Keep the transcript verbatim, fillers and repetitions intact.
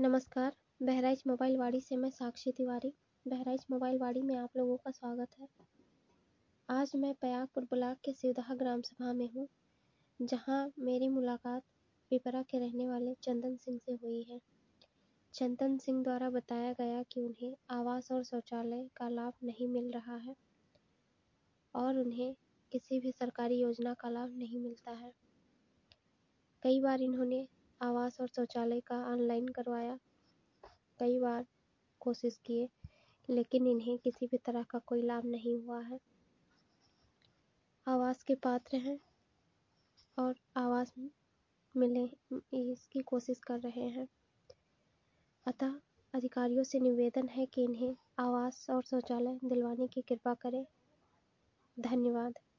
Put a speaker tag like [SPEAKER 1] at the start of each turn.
[SPEAKER 1] नमस्कार, बहराइच मोबाइल वाड़ी से मैं साक्षी तिवारी। बहराइच मोबाइल वाड़ी में आप लोगों का स्वागत है। आज मैं पयागपुर ब्लॉक के सिवदहा ग्राम सभा में हूँ, जहाँ मेरी मुलाकात पिपरा के रहने वाले चंदन सिंह से हुई है। चंदन सिंह द्वारा बताया गया कि उन्हें आवास और शौचालय का लाभ नहीं मिल रहा है और उन्हें किसी भी सरकारी योजना का लाभ नहीं मिलता है। कई बार इन्होंने आवास और शौचालय का ऑनलाइन करवाया, कई बार कोशिश किए, लेकिन इन्हें किसी भी तरह का कोई लाभ नहीं हुआ है। आवास के पात्र हैं और आवास मिले इसकी कोशिश कर रहे हैं। अतः अधिकारियों से निवेदन है कि इन्हें आवास और शौचालय दिलवाने की कृपा करें। धन्यवाद।